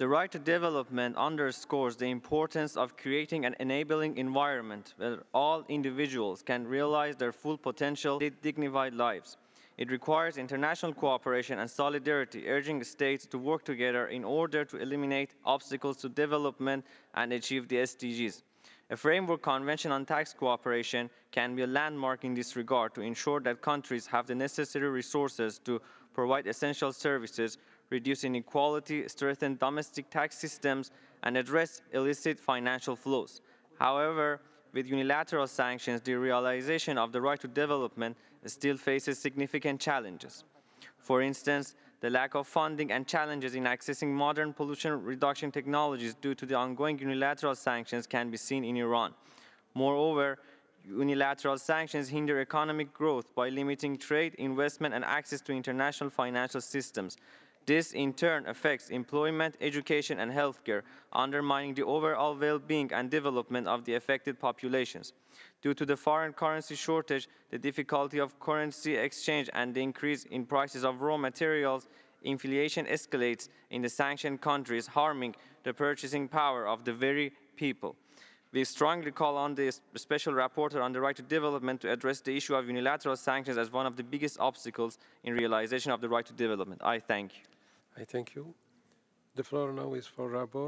The right to development underscores the importance of creating an enabling environment where all individuals can realize their full potential and lead dignified lives. It requires international cooperation and solidarity, urging states to work together in order to eliminate obstacles to development and achieve the SDGs. A framework convention on tax cooperation can be a landmark in this regard to ensure that countries have the necessary resources to provide essential services, reduce inequality, strengthen domestic tax systems, and address illicit financial flows. However, with unilateral sanctions, the realization of the right to development still faces significant challenges. For instance, the lack of funding and challenges in accessing modern pollution reduction technologies due to the ongoing unilateral sanctions can be seen in Iran. Moreover, unilateral sanctions hinder economic growth by limiting trade, investment, and access to international financial systems. This, in turn, affects employment, education, and healthcare, undermining the overall well-being and development of the affected populations. Due to the foreign currency shortage, the difficulty of currency exchange, and the increase in prices of raw materials, inflation escalates in the sanctioned countries, harming the purchasing power of the very people. We strongly call on the Special Rapporteur on the right to development to address the issue of unilateral sanctions as one of the biggest obstacles in realization of the right to development. I thank you. I thank you. The floor now is for Rabor.